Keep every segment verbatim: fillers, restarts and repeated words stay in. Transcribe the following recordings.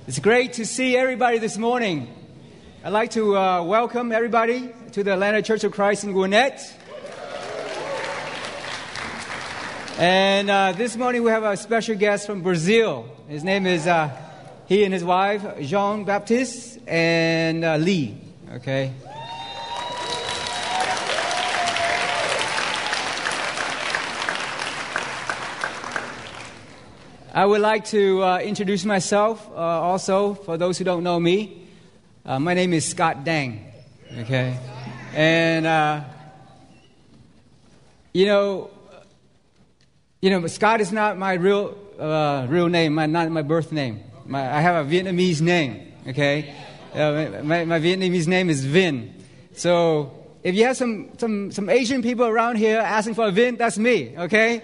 It's great to see everybody this morning. I'd like to uh, welcome everybody to the Atlanta Church of Christ in Gwinnett. And uh, this morning we have a special guest from Brazil. His name is, uh, he and his wife, Jean Baptiste and uh, Lee. Okay. I would like to uh, introduce myself uh, also, for those who don't know me. Uh, my name is Scott Dang, okay? And, uh, you know, you know, Scott is not my real uh, real name, my, not my birth name. My, I have a Vietnamese name, okay? Uh, my, my Vietnamese name is Vin. So if you have some, some, some Asian people around here asking for a Vin, that's me, okay?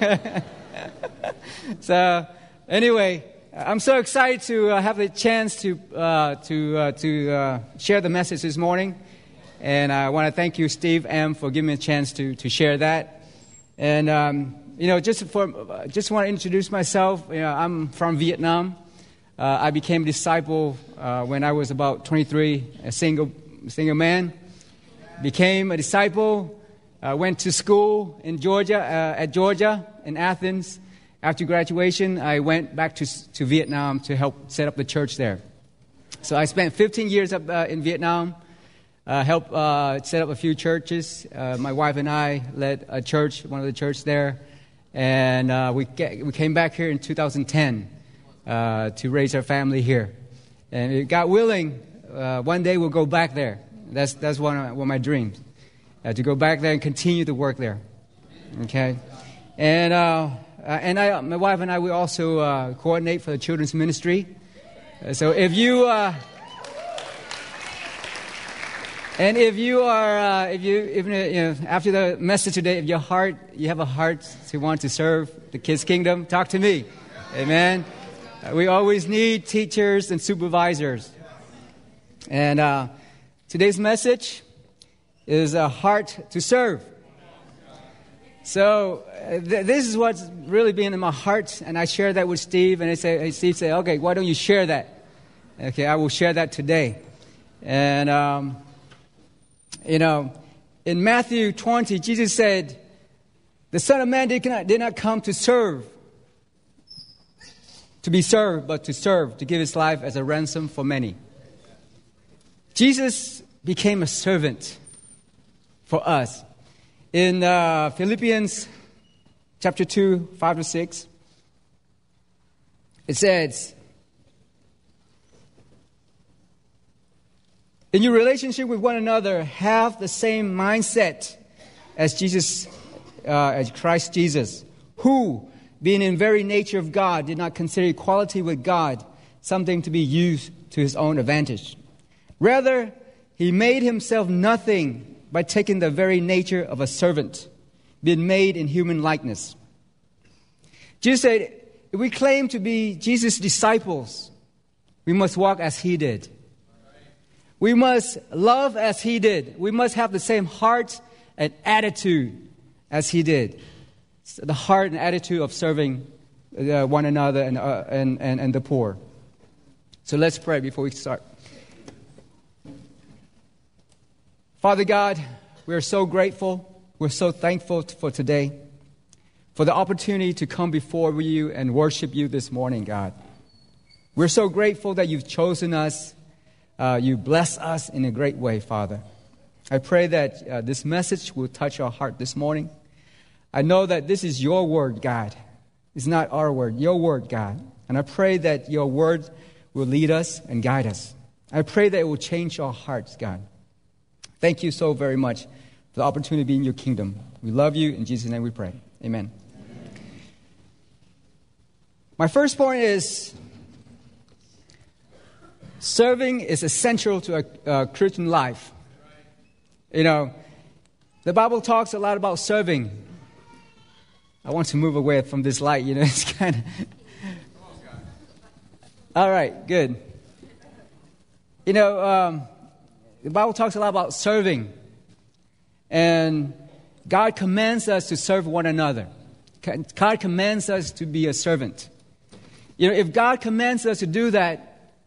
So, anyway, I'm so excited to uh, have the chance to uh, to uh, to uh, share the message this morning, and I want to thank you, Steve M, for giving me a chance to, to share that. And um, you know, just for uh, just want to introduce myself. You know, I'm from Vietnam. Uh, I became a disciple uh, when I was about twenty-three, a single single man. Became a disciple. Uh, went to school in Georgia, uh, at Georgia, in Athens. After graduation, I went back to to Vietnam to help set up the church there. So I spent fifteen years up uh, in Vietnam, uh, helped uh, set up a few churches. Uh, my wife and I led a church, one of the churches there, and uh, we get, we came back here in two thousand ten uh, to raise our family here. And God willing, uh, one day we'll go back there. That's that's one of, one of my dreams. Uh, to go back there and continue to work there, okay? And uh, uh, and I, my wife and I, we also uh, coordinate for the children's ministry. Uh, so if you uh, and if you are uh, if you if you know after the message today, if your heart you have a heart to want to serve the kids' kingdom, talk to me, amen. Uh, we always need teachers and supervisors. And uh, today's message is a heart to serve. So uh, th- this is what's really been in my heart, and I share that with Steve, and I say, hey, Steve said, okay, why don't you share that? Okay, I will share that today. And, um, you know, in Matthew twenty, Jesus said, the Son of Man did not, did not come to serve, to be served, but to serve, to give his life as a ransom for many. Jesus became a servant for us. In uh, Philippians chapter two, five to six, it says, in your relationship with one another, have the same mindset as Jesus, uh, as Christ Jesus, who, being in very nature of God, did not consider equality with God something to be used to his own advantage. Rather, he made himself nothing by taking the very nature of a servant, being made in human likeness. Jesus said, if we claim to be Jesus' disciples, we must walk as he did. We must love as he did. We must have the same heart and attitude as he did. The heart and attitude of serving uh, one another and, uh, and, and, and the poor. So let's pray before we start. Father God, we are so grateful, we're so thankful for today, for the opportunity to come before you and worship you this morning, God. We're so grateful that you've chosen us, uh, you bless us in a great way, Father. I pray that uh, this message will touch our heart this morning. I know that this is your word, God. It's not our word, your word, God. And I pray that your word will lead us and guide us. I pray that it will change our hearts, God. Thank you so very much for the opportunity to be in your kingdom. We love you. In Jesus' name we pray. Amen. Amen. My first point is serving is essential to a, a Christian life. You know, the Bible talks a lot about serving. I want to move away from this light. You know, it's kind of... All right, good. You know, um, the Bible talks a lot about serving. And God commands us to serve one another. God commands us to be a servant. You know, if God commands us to do that,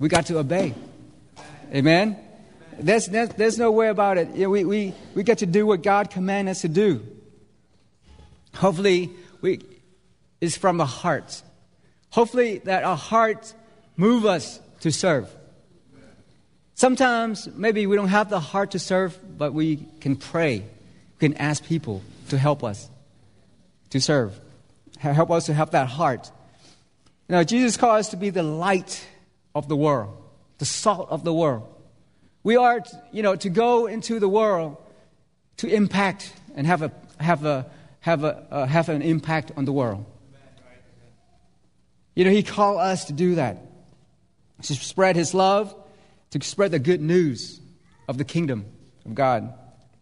we got to obey. Amen? There's, there's, there's no way about it. You know, we, we, we get to do what God commanded us to do. Hopefully, we, it's from the heart. Hopefully that our hearts move us to serve. Sometimes maybe we don't have the heart to serve, but we can pray. We can ask people to help us to serve. Help us to have that heart. You know, Jesus called us to be the light of the world, the salt of the world. We are, you know, to go into the world to impact and have a have a have a uh, have an impact on the world. You know, He called us to do that, to spread His love, to spread the good news of the kingdom of God.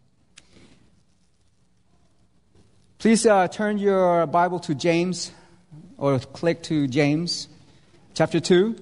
Please uh, turn your Bible to James, or click to James, chapter two.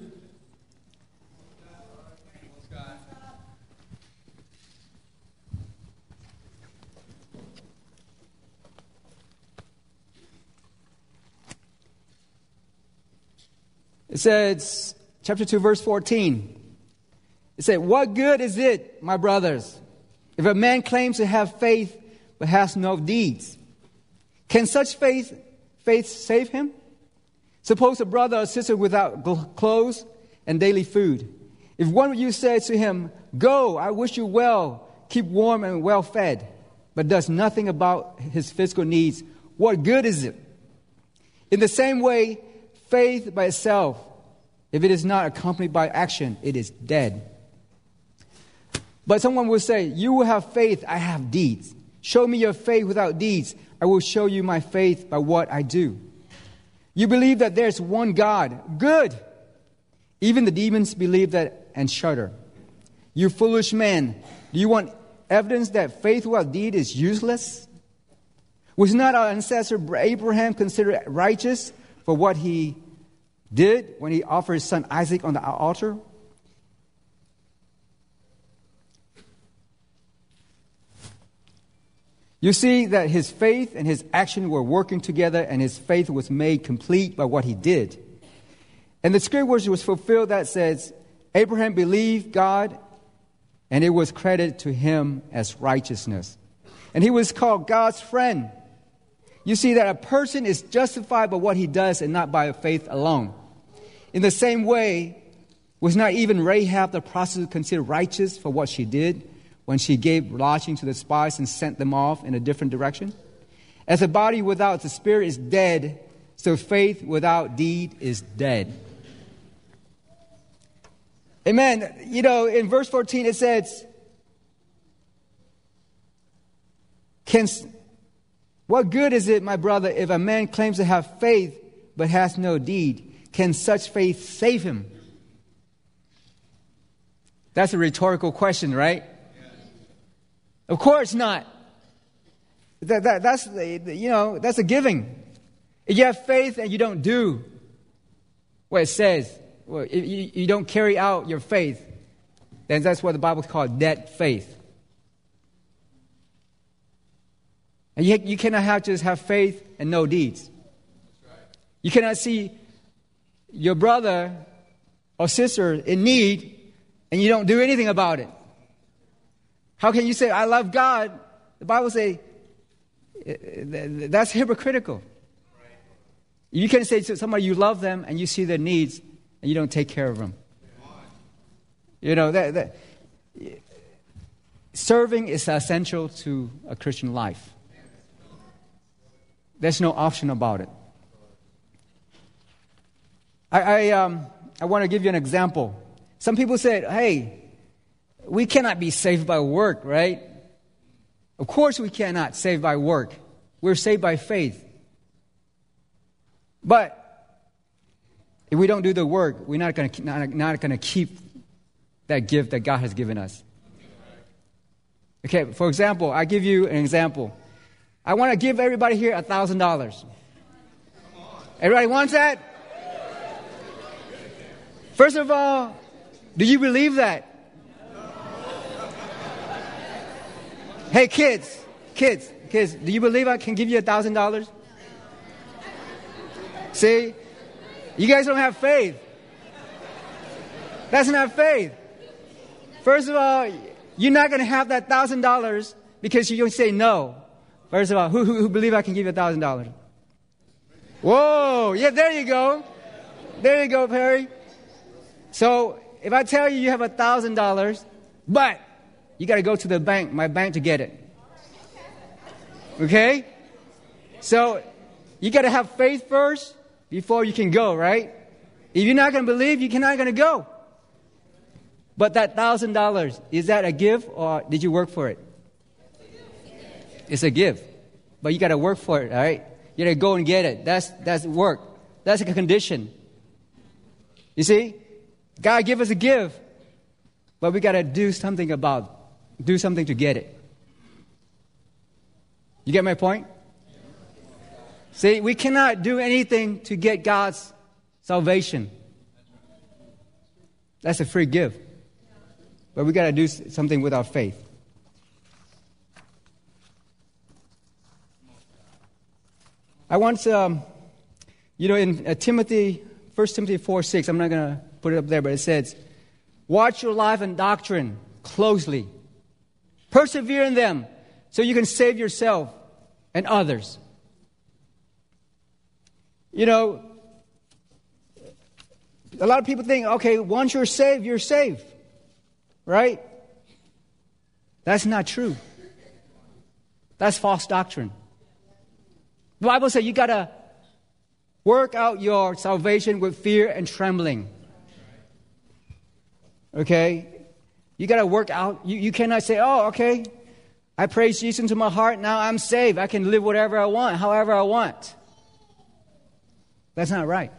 It says, chapter two, verse fourteen. It said, "What good is it, my brothers, if a man claims to have faith but has no deeds? Can such faith faith save him? Suppose a brother or sister without clothes and daily food. If one of you says to him, 'Go, I wish you well, keep warm and well fed,' but does nothing about his physical needs, what good is it? In the same way, faith by itself, if it is not accompanied by action, it is dead. But someone will say, 'You will have faith, I have deeds. Show me your faith without deeds. I will show you my faith by what I do.' You believe that there's one God. Good. Even the demons believe that and shudder. You foolish man, do you want evidence that faith without deed is useless? Was not our ancestor Abraham considered righteous for what he did when he offered his son Isaac on the altar? You see that his faith and his action were working together, and his faith was made complete by what he did. And the scripture was fulfilled that says, Abraham believed God, and it was credited to him as righteousness. And he was called God's friend. You see that a person is justified by what he does and not by faith alone. In the same way, was not even Rahab the prostitute considered righteous for what she did when she gave lodging to the spies and sent them off in a different direction? As a body without the spirit is dead, so faith without deed is dead. Amen. You know, in verse fourteen it says, Can, what good is it, my brother, if a man claims to have faith but has no deed? Can such faith save him? That's a rhetorical question, right? Yes. Of course not. That, that, that's, you know, that's a giving. If you have faith and you don't do what it says, well, if you, you don't carry out your faith, then that's what the Bible calls dead faith. And you, you cannot have just have faith and no deeds. That's right. You cannot see your brother or sister in need and you don't do anything about it. How can you say, I love God? The Bible says that's hypocritical. You can say to somebody you love them and you see their needs and you don't take care of them. You know, that, that serving is essential to a Christian life. There's no option about it. I I, um, I want to give you an example. Some people said, hey, we cannot be saved by work, right? Of course we cannot save by work. We're saved by faith. But if we don't do the work, we're not going to not, not going to keep that gift that God has given us. Okay, for example, I give you an example. I want to give everybody here a thousand dollars. Everybody wants that? First of all, do you believe that? Hey, kids, kids, kids, do you believe I can give you a thousand dollars? See, you guys don't have faith. That's not faith. First of all, you're not going to have that one thousand dollars because you say no. First of all, who, who, who believe I can give you one thousand dollars? Whoa, yeah, there you go. There you go, Perry. So if I tell you you have one thousand dollars, but you got to go to the bank, my bank, to get it. Okay? So you got to have faith first before you can go, right? If you're not going to believe, you're not going to go. But that one thousand dollars, is that a gift or did you work for it? It's a gift. But you got to work for it, all right? You got to go and get it. That's that's work. That's a condition. You see? God give us a gift, but we got to do something about do something to get it. You get my point? See, we cannot do anything to get God's salvation. That's a free gift. But we got to do something with our faith. I want, um, you know, in uh, Timothy, First Timothy four six, I'm not going to put it up there, but it says, watch your life and doctrine closely. Persevere in them so you can save yourself and others. You know, a lot of people think, okay, once you're saved, you're saved. Right? That's not true. That's false doctrine. The Bible says you got to work out your salvation with fear and trembling. Okay? You got to work out. You, you cannot say, oh, okay, I praise Jesus into my heart. Now I'm saved. I can live whatever I want, however I want. That's not right.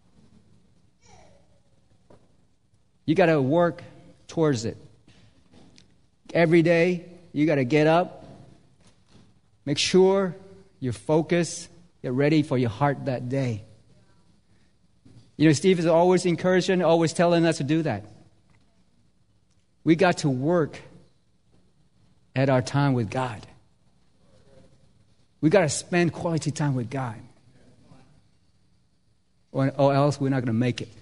You got to work towards it. Every day, you got to get up. Make sure you're focused. Get ready for your heart that day. You know, Steve is always encouraging, always telling us to do that. We got to work at our time with God. We got to spend quality time with God. Or, or else we're not going to make it.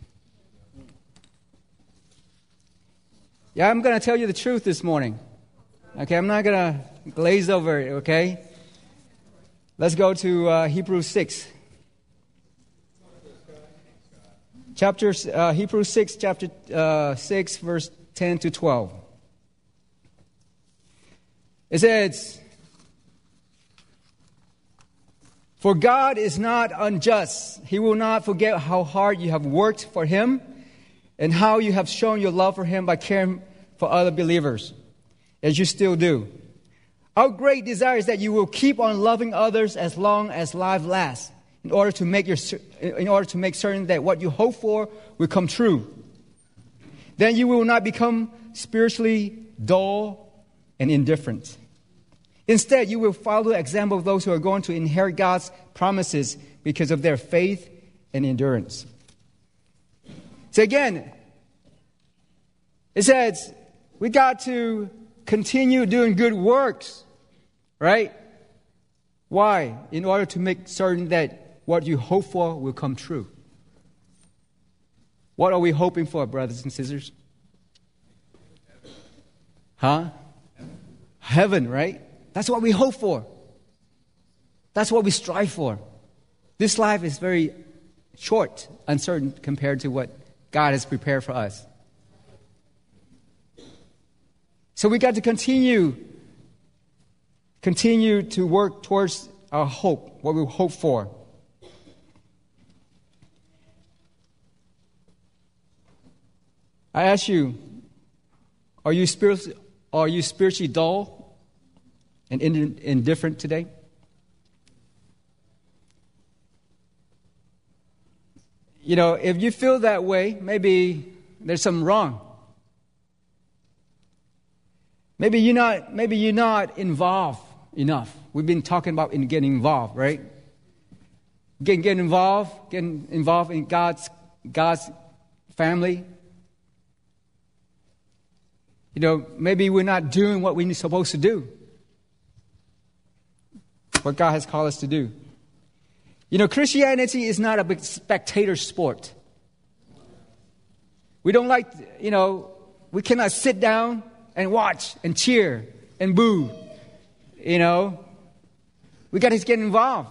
Yeah, I'm going to tell you the truth this morning. Okay, I'm not going to glaze over it, okay? Let's go to uh, Hebrews six. Chapter, uh, Hebrews six, chapter uh, six, verse ten to twelve. It says, for God is not unjust. He will not forget how hard you have worked for Him and how you have shown your love for Him by caring for other believers, as you still do. Our great desire is that you will keep on loving others as long as life lasts, in order to make your, in order to make certain that what you hope for will come true. Then you will not become spiritually dull and indifferent. Instead, you will follow the example of those who are going to inherit God's promises because of their faith and endurance. So again, it says we got to continue doing good works, right? Why? In order to make certain that what you hope for will come true. What are we hoping for, brothers and sisters? Huh? Heaven, right? That's what we hope for. That's what we strive for. This life is very short, uncertain compared to what God has prepared for us. So we got to continue, continue to work towards our hope, what we hope for. I ask you, are you spiritually, are you spiritually dull and indifferent today? You know, if you feel that way, maybe there's something wrong. Maybe you're not, maybe you're not involved enough. We've been talking about in getting involved, right? Getting, getting involved, getting involved in God's, God's family. You know, maybe we're not doing what we're supposed to do. What God has called us to do. You know, Christianity is not a big spectator sport. We don't like, you know, we cannot sit down and watch and cheer and boo. You know, we got to get involved.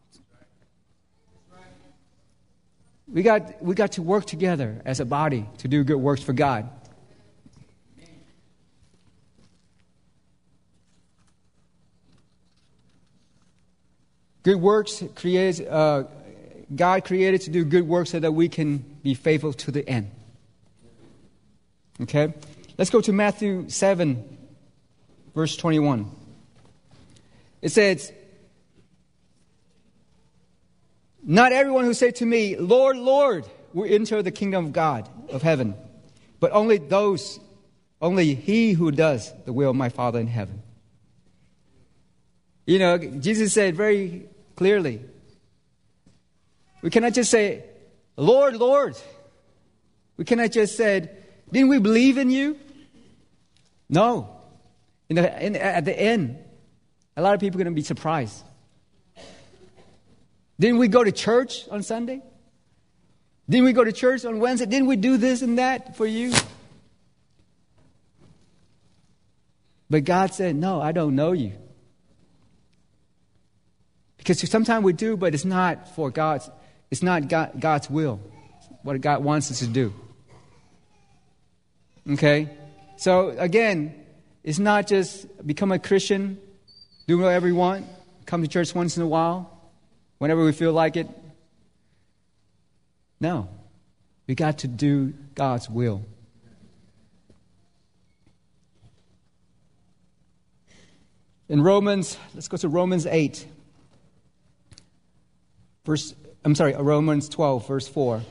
We got we got to work together as a body to do good works for God. Good works creates uh, God created to do good works so that we can be faithful to the end. Okay, let's go to Matthew seven, verse twenty-one. It says, "Not everyone who say to me, 'Lord, Lord,' will enter the kingdom of God of heaven, but only those, only he who does the will of my Father in heaven." You know, Jesus said very clearly, we cannot just say, "Lord, Lord." We cannot just say, "Didn't we believe in you?" No. In the, in, at the end, a lot of people are going to be surprised. Didn't we go to church on Sunday? Didn't we go to church on Wednesday? Didn't we do this and that for you? But God said, "No, I don't know you." Because sometimes we do, but it's not for God's, it's not God, God's will, what God wants us to do. Okay? So again, it's not just become a Christian, do whatever you want, come to church once in a while, whenever we feel like it. No. We got to do God's will. In Romans, let's go to Romans eight. Verse, I'm sorry, Romans twelve, verse four.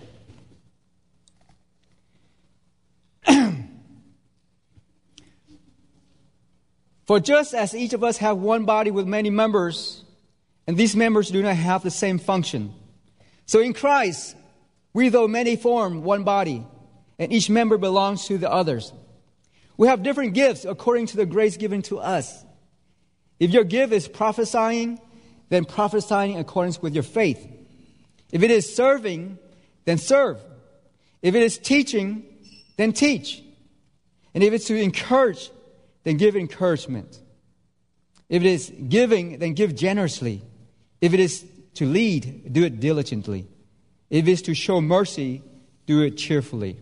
"For just as each of us have one body with many members, and these members do not have the same function, so in Christ, we though many form one body, and each member belongs to the others. We have different gifts according to the grace given to us. If your gift is prophesying, then prophesying in accordance with your faith. If it is serving, then serve. If it is teaching, then teach. And if it's to encourage, then give encouragement. If it is giving, then give generously. If it is to lead, do it diligently. If it is to show mercy, do it cheerfully."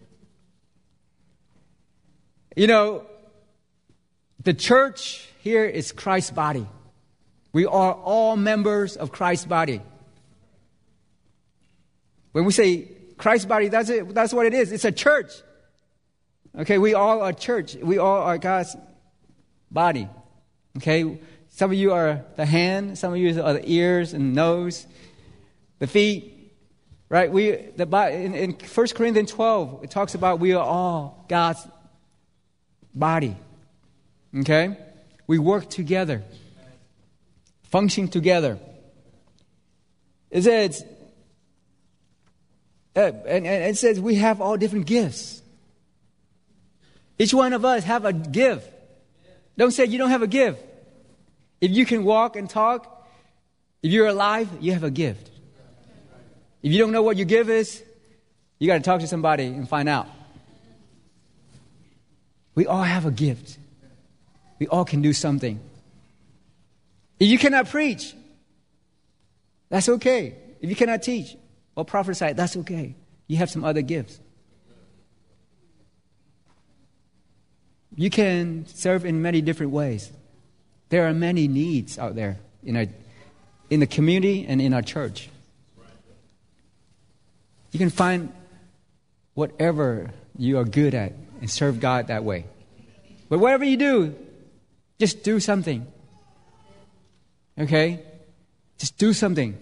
You know, the church here is Christ's body. We are all members of Christ's body. When we say Christ's body, that's it. That's what it is. It's a church. Okay, we all are church. We all are God's body. Okay, some of you are the hand, some of you are the ears and nose, the feet. Right? We the in, in First Corinthians twelve, it talks about we are all God's body. Okay, we work together, function together. It says, uh, and, and it says we have all different gifts. Each one of us have a gift. Don't say you don't have a gift. If you can walk and talk, if you're alive, you have a gift. If you don't know what your gift is, you got to talk to somebody and find out. We all have a gift. We all can do something. If you cannot preach, that's okay. If you cannot teach or prophesy, that's okay. You have some other gifts. You can serve in many different ways. There are many needs out there in our, in the community and in our church. You can find whatever you are good at and serve God that way. But whatever you do, just do something. Okay? Just do something.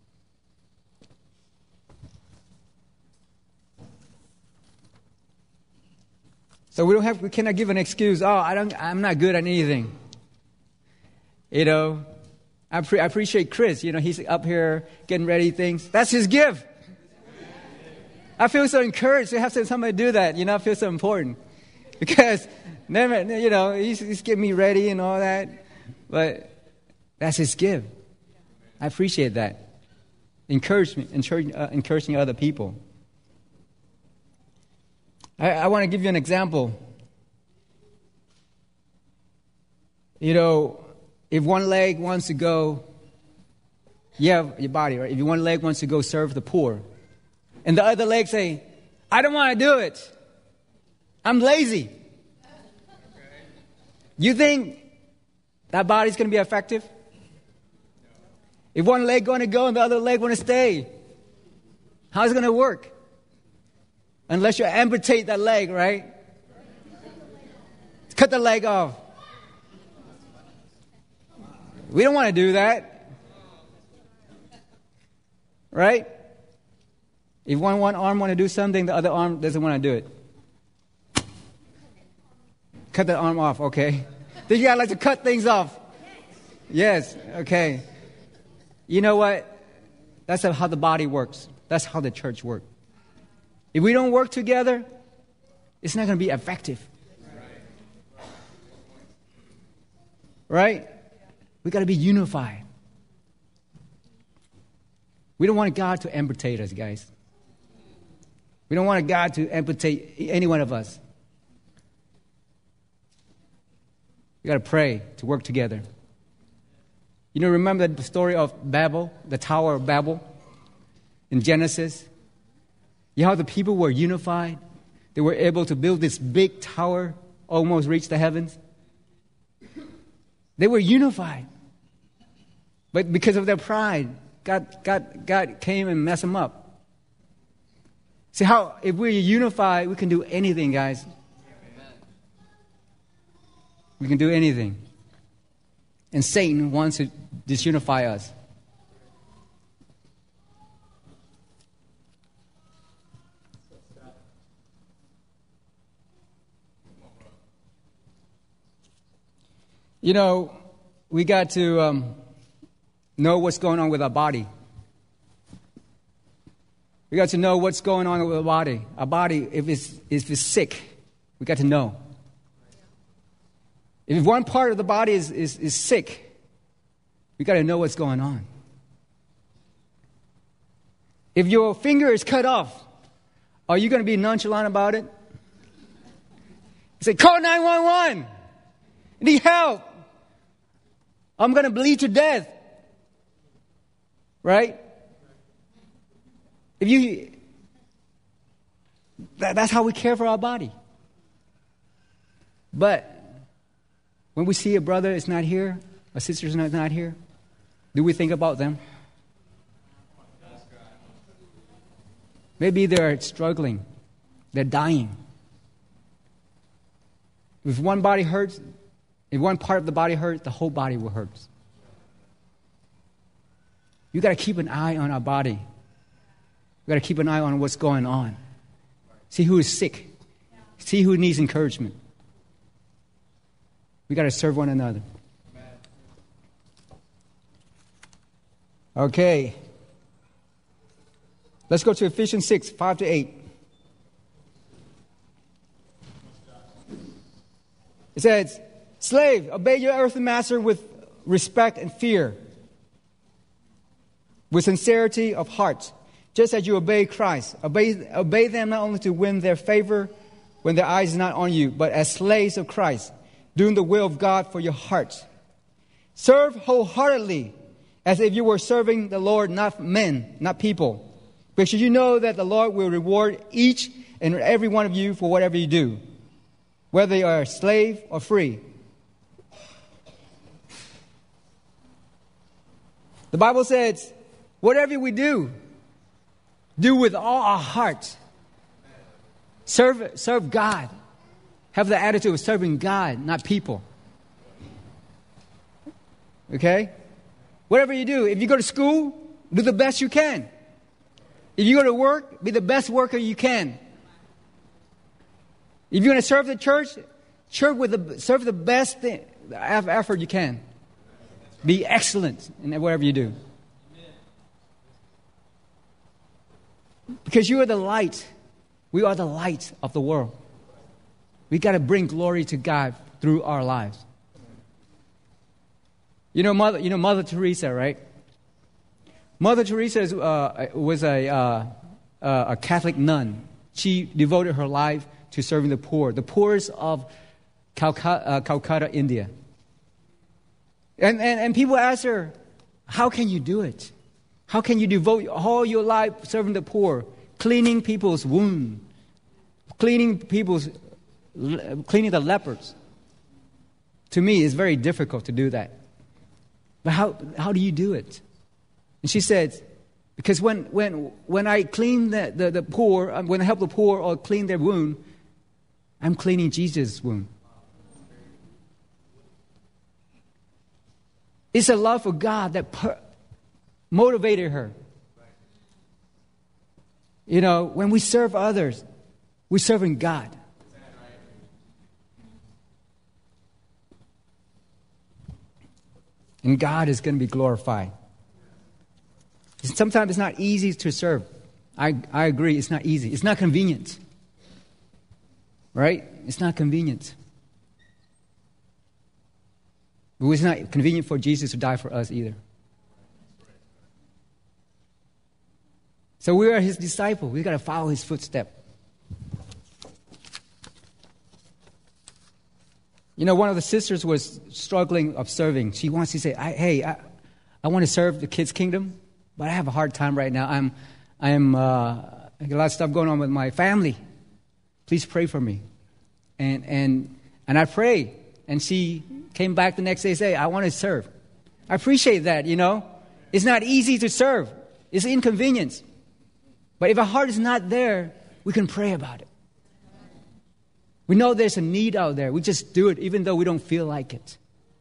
So we don't have, we cannot give an excuse. Oh, I don't, I'm not good at anything. You know, I, pre- I appreciate Chris. You know, he's up here getting ready things. That's his gift. I feel so encouraged to have somebody do that. You know, I feel so important because never, you know, he's, he's getting me ready and all that. But that's his gift. I appreciate that. Encouragement, encouraging, uh, encouraging other people. I, I want to give you an example. You know, if one leg wants to go, you have your body, right? If one leg wants to go serve the poor, and the other leg say, I don't want to do it. I'm lazy. You think that body's going to be effective? If one leg going to go and the other leg want to stay, how's it going to work? Unless you amputate that leg, right? Cut the leg off. We don't want to do that. Right? If one, one arm want to do something, the other arm doesn't want to do it. Cut the arm off, okay. Then you gotta like to cut things off. Yes, okay. You know what? That's how the body works. That's how the church works. If we don't work together, it's not going to be effective. Right? We got to be unified. We don't want God to amputate us, guys. We don't want God to amputate any one of us. We got to pray to work together. You know, remember the story of Babel, the Tower of Babel in Genesis? You know how the people were unified? They were able to build this big tower, almost reach the heavens. They were unified. But because of their pride, God, God, God came and messed them up. See how, if we're unified, we can do anything, guys. We can do anything. And Satan wants to disunify us. You know, we got to um, know what's going on with our body. We got to know what's going on with our body. Our body, if it's, if it's sick, we got to know. If one part of the body is, is, is sick, we got to know what's going on. If your finger is cut off, are you going to be nonchalant about it? You say, call nine one one. I need help. I'm going to bleed to death. Right? If you, that, that's how we care for our body. But when we see a brother is not here, a sister is not, not here, do we think about them? Maybe they're struggling. They're dying. If one body hurts, if one part of the body hurts, the whole body will hurt. You got to keep an eye on our body. You got to keep an eye on what's going on. See who is sick. See who needs encouragement. We got to serve one another. Okay. Let's go to Ephesians six, five to eight. It says, slave, obey your earthly master with respect and fear, with sincerity of heart, just as you obey Christ. Obey, obey them not only to win their favor when their eyes are not on you, but as slaves of Christ, doing the will of God for your heart. Serve wholeheartedly, as if you were serving the Lord, not men, not people. Because you know that the Lord will reward each and every one of you for whatever you do, whether you are a slave or free. The Bible says, whatever we do, do with all our heart. Serve, serve God. Have the attitude of serving God, not people. Okay? Whatever you do, if you go to school, do the best you can. If you go to work, be the best worker you can. If you're going to serve the church, serve with the, serve the best thing, effort you can. Be excellent in whatever you do. Because you are the light. We are the light of the world. We got to bring glory to God through our lives. You know, Mother, you know Mother Teresa, right? Mother Teresa is, uh, was a, uh, a Catholic nun. She devoted her life to serving the poor, the poorest of Calcutta, uh, Calcutta India. And, and, and people ask her, how can you do it? How can you devote all your life serving the poor, cleaning people's wounds, cleaning people's, cleaning the lepers? To me, it's very difficult to do that. But how, how do you do it? And she said, because when, when, when I clean the, the, the poor, when I help the poor or clean their wound, I'm cleaning Jesus' wound. It's a love for God that per- motivated her. You know, when we serve others, we're serving God. And God is going to be glorified. Sometimes it's not easy to serve. I, I agree, it's not easy. It's not convenient. Right? It's not convenient. But it's not convenient for Jesus to die for us either. So we are his disciple. We've got to follow his footsteps. You know, one of the sisters was struggling of serving. She wants to say, I, hey, I, I want to serve the kids' kingdom, but I have a hard time right now. I'm, I'm, uh, I got a lot of stuff going on with my family. Please pray for me. And, and, and I prayed. And she came back the next day and said, I want to serve. I appreciate that, you know. It's not easy to serve. It's inconvenience. But if our heart is not there, we can pray about it. We know there's a need out there. We just do it even though we don't feel like it.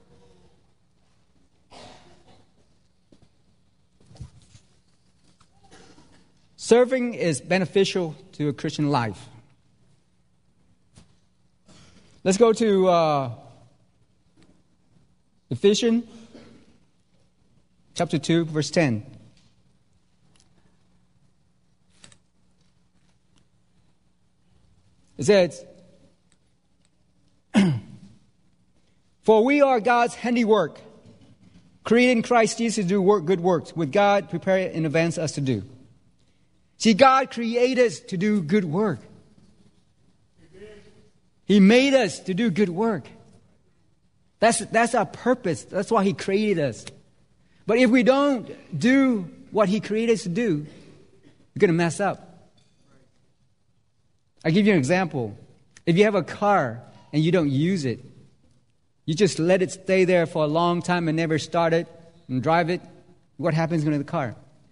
Serving is beneficial to a Christian life. Let's go to uh, Ephesians chapter two, verse ten. It says, for we are God's handiwork, created in Christ Jesus to do work, good works, with God prepared in advance us to do. See, God created us to do good work. He made us to do good work. That's, that's our purpose. That's why he created us. But if we don't do what he created us to do, we're going to mess up. I'll give you an example. If you have a car and you don't use it, you just let it stay there for a long time and never start it and drive it, what happens to the car?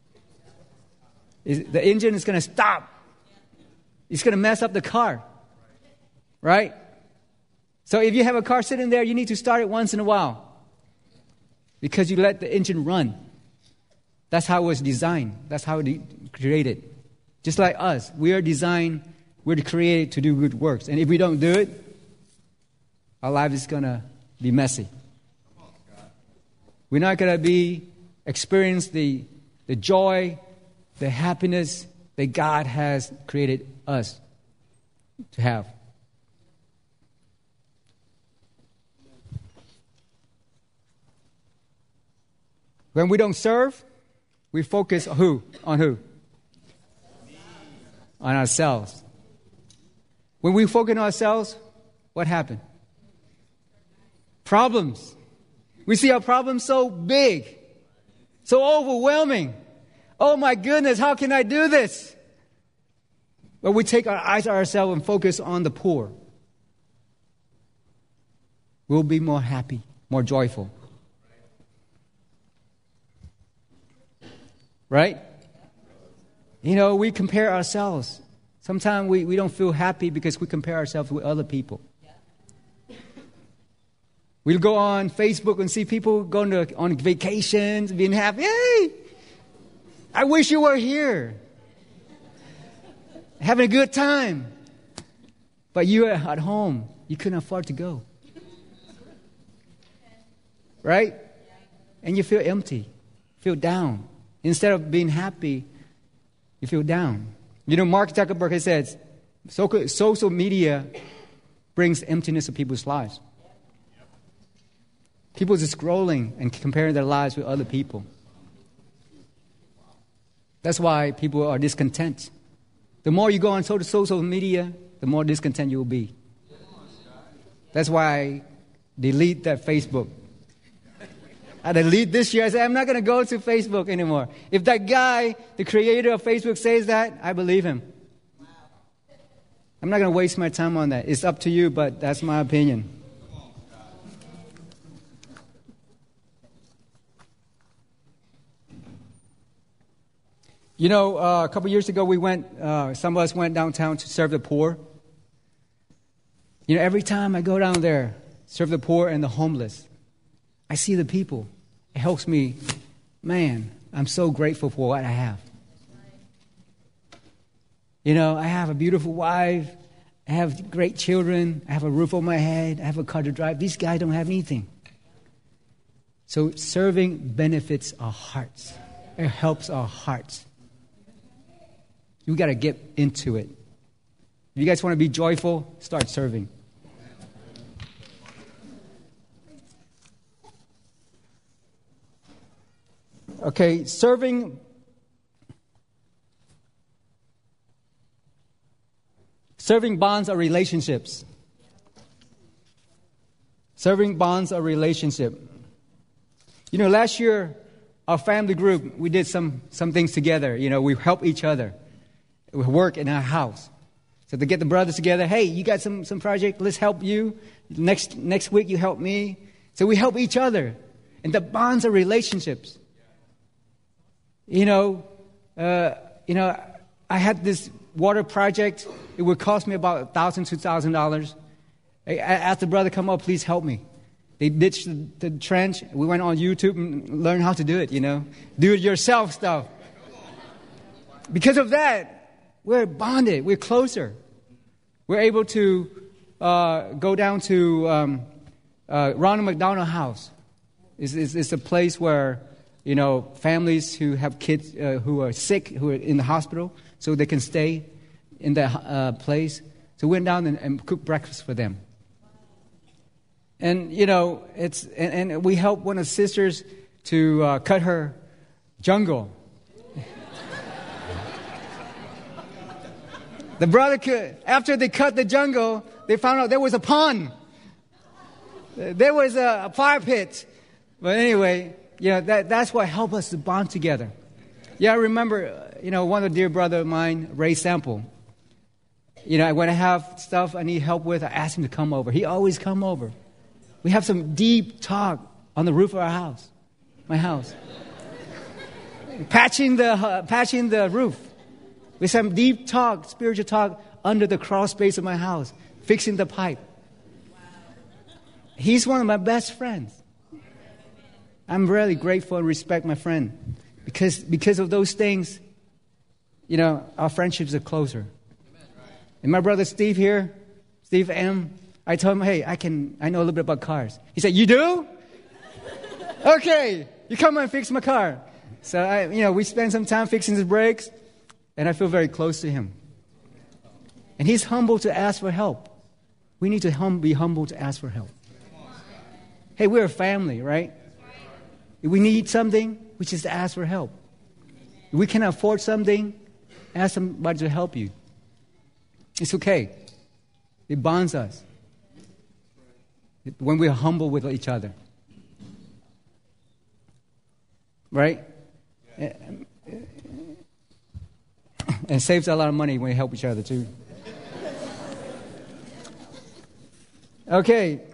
Is the engine is going to stop. It's going to mess up the car. Right? So if you have a car sitting there, you need to start it once in a while. Because you let the engine run. That's how it was designed. That's how it created. Just like us, we are designed, we're created to do good works. And if we don't do it, our life is going to be messy. We're not going to be experience the, the joy, the happiness that God has created us to have. When we don't serve, we focus on who? On who? On ourselves. When we focus on ourselves, what happened? Problems. We see our problems so big, so overwhelming. Oh my goodness, how can I do this? But we take our eyes on ourselves and focus on the poor. We'll be more happy, more joyful. Right? You know, we compare ourselves. Sometimes we, we don't feel happy because we compare ourselves with other people. We'll go on Facebook and see people going to, on vacations, being happy. Hey, I wish you were here. Having a good time. But you're at home. You couldn't afford to go. Right? And you feel empty. Feel down. Instead of being happy, you feel down. You know, Mark Zuckerberg says, social media brings emptiness to people's lives. People just scrolling and comparing their lives with other people. That's why people are discontent. The more you go on social media, the more discontent you will be. That's why I delete that Facebook. I delete this year. I said, I'm not going to go to Facebook anymore. If that guy, the creator of Facebook, says that, I believe him. I'm not going to waste my time on that. It's up to you, but that's my opinion. You know, uh, a couple years ago, we went, uh, some of us went downtown to serve the poor. You know, every time I go down there, serve the poor and the homeless, I see the people. It helps me. Man, I'm so grateful for what I have. You know, I have a beautiful wife. I have great children. I have a roof over my head. I have a car to drive. These guys don't have anything. So serving benefits our hearts. It helps our hearts. You got to get into it. If you guys want to be joyful, start serving. Okay, serving. Serving bonds are relationships. Serving bonds are relationship. You know, last year, our family group, we did some, some things together. You know, we help each other. We work in our house. So to get the brothers together, hey, you got some, some project, let's help you. Next, next week, you help me. So we help each other. And the bonds are relationships. You know, uh, you know, I had this water project. It would cost me about a thousand, two thousand dollars. I asked the brother, "Come up, please help me." They ditched the, the trench. We went on YouTube and learned how to do it. You know, do it yourself stuff. Because of that, we're bonded. We're closer. We're able to uh, go down to um, uh, Ronald McDonald House. It's, it's, it's a place where, you know, families who have kids uh, who are sick, who are in the hospital, so they can stay in that uh, place. So we went down and, and cooked breakfast for them. And, you know, it's and, and we helped one of the sisters to uh, cut her jungle. The brother, could, after they cut the jungle, they found out there was a pond. There was a, a fire pit. But anyway, you know, that, that's what helped us to bond together. Yeah, I remember, you know, one of the dear brother of mine, Ray Sample. You know, when I have stuff I need help with, I ask him to come over. He always come over. We have some deep talk on the roof of our house, my house. patching the uh, patching the roof. We have some deep talk, spiritual talk under the crawl space of my house, fixing the pipe. He's one of my best friends. I'm really grateful and respect my friend. Because because of those things, you know, our friendships are closer. And my brother Steve here, Steve M., I told him, hey, I can, I know a little bit about cars. He said, you do? Okay, you come and fix my car. So, I, you know, we spend some time fixing his brakes, and I feel very close to him. And he's humble to ask for help. We need to hum, be humble to ask for help. Hey, we're a family, right? If we need something, we just ask for help. If we cannot afford something, ask somebody to help you. It's okay. It bonds us when we're humble with each other. Right? And saves a lot of money when we help each other too. Okay.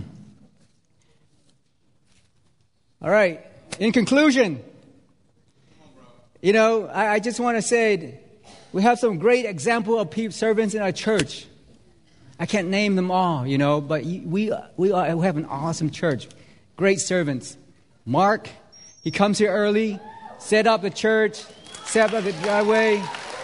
All right. In conclusion, you know, I, I just want to say we have some great example of people, servants in our church. I can't name them all, you know, but we we, are, we have an awesome church. Great servants. Mark, he comes here early, set up the church, set up the driveway,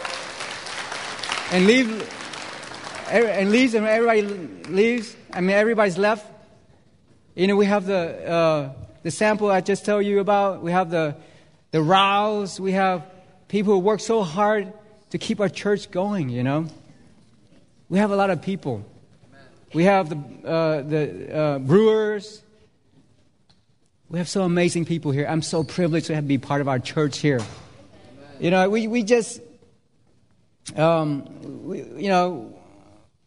and leave and leaves, and everybody leaves. I mean, everybody's left. You know, we have the uh, the sample I just told you about. We have the the rows. We have people who work so hard to keep our church going. You know, we have a lot of people. We have the uh, the uh, brewers. We have so amazing people here. I'm so privileged to have be part of our church here. Amen. You know, we we just, um, we, you know,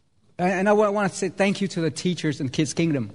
And I want to say thank you to the teachers in Kids Kingdom.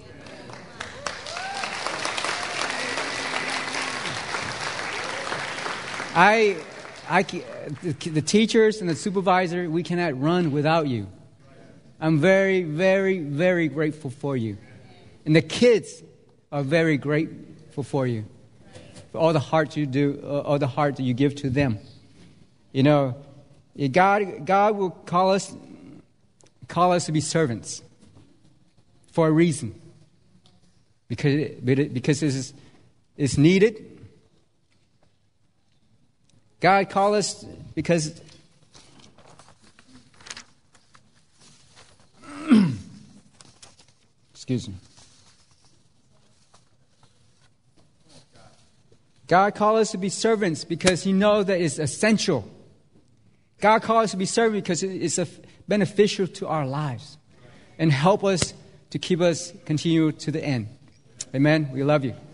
I, I, the teachers and the supervisor, we cannot run without you. I'm very, very, very grateful for you. And the kids are very grateful for you. For all the heart you do, all the heart that you give to them. You know, God, God will call us, call us to be servants for a reason. Because, because it's, it's needed. God called us because excuse me. God called us to be servants because He knows that it's essential. God called us to be servants because it's a beneficial to our lives and help us to keep us continue to the end. Amen. We love you.